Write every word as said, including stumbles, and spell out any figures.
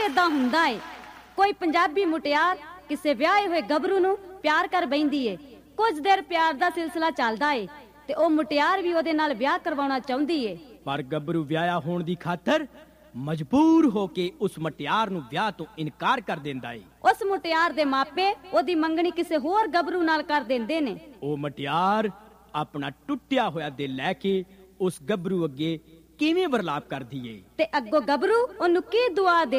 ਏਦਾਂ ਹੁੰਦਾ ਏ। ਕੋਈ ਪੰਜਾਬੀ ਮੁਟਿਆਰ ਕਿਸੇ ਵਿਆਹੇ ਹੋਏ ਗੱਭਰੂ ਨੂੰ ਪਿਆਰ ਕਰ ਬੈਂਦੀ ਏ। ਕੁਝ ਦੇਰ ਪਿਆਰ ਦਾ ਸਿਲਸਿਲਾ ਚੱਲਦਾ ਏ ਤੇ ਉਹ ਮੁਟਿਆਰ ਵੀ ਉਹਦੇ ਨਾਲ ਵਿਆਹ ਕਰਵਾਉਣਾ ਚਾਹੁੰਦੀ ਏ। ਪਰ ਗੱਭਰੂ ਵਿਆਹਿਆ ਹੋਣ ਦੀ ਖਾਤਰ ਮਜਬੂਰ ਹੋ ਕੇ ਉਸ ਮੁਟਿਆਰ ਨੂੰ ਵਿਆਹ ਤੋਂ ਇਨਕਾਰ ਕਰ ਦਿੰਦਾ ਏ। ਉਸ ਮੁਟਿਆਰ ਦੇ ਮਾਪੇ ਉਹਦੀ ਮੰਗਣੀ ਕਿਸੇ ਹੋਰ ਗੱਭਰੂ ਨਾਲ ਕਰ ਦਿੰਦੇ ਨੇ। ਉਹ ਮੁਟਿਆਰ ਆਪਣਾ ਟੁੱਟਿਆ ਹੋਇਆ ਦਿਲ ਲੈ ਕੇ ਉਸ ਗੱਭਰੂ ਅੱਗੇ ਕਿਵੇਂ ਵਰਲਾਪ ਕਰਦੀ ਏ ਤੇ ਅੱਗੋਂ ਗੱਭਰੂ ਉਹਨੂੰ ਕੀ ਦੁਆ ਦੇ